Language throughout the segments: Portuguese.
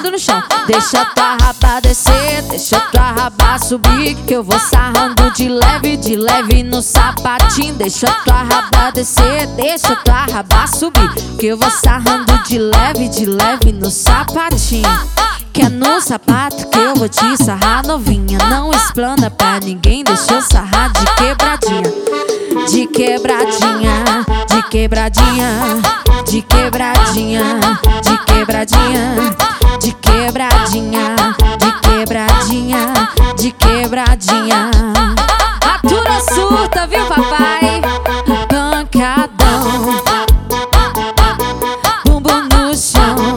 jogando no chão. Deixa tua raba descer, deixa tua raba subir, que eu vou sarrando de leve no sapatinho. Deixa tua raba descer, deixa tua raba subir, que eu vou sarrando de leve no sapatinho. Que é no sapato que eu vou te sarrar novinha. Não explana pra ninguém, deixa eu sarrar de quebradinha. De quebradinha, de quebradinha, de quebradinha, de quebradinha, de quebradinha, de quebradinha, de quebradinha. Atura surta, viu papai? Pancadão, bumbum no chão.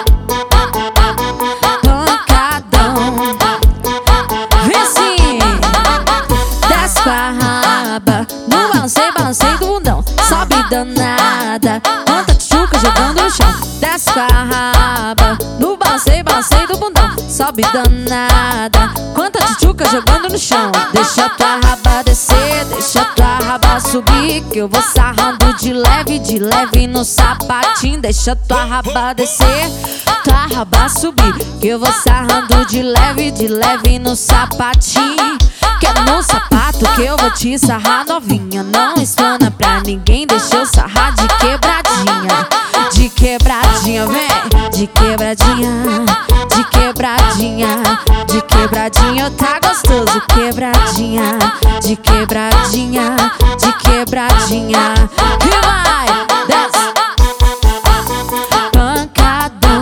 Pancadão, vem assim, desce com a raba no balancei do bundão. Sobe danada, quanta tchuca jogando no chão. Desce com a raba no balancei do bundão. Sobe danada, quanta tchuca jogando no chão. Deixa tua raba descer, deixa tua raba subir, que eu vou sarrando de leve no sapatinho. Deixa tua raba descer, tua raba subir, que eu vou sarrando de leve no sapatinho. Que é no sapato que eu vou te sarrar novinha. Não explana pra ninguém, deixa eu sarrar de quebradinha. De quebradinha, vem, de quebradinha, de quebradinha, de quebradinha. Tá gostoso, quebradinha, de quebradinha, de quebradinha. E vai, desce. Pancadão,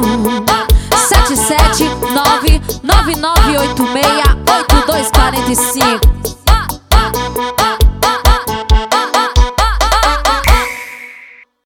77999868245.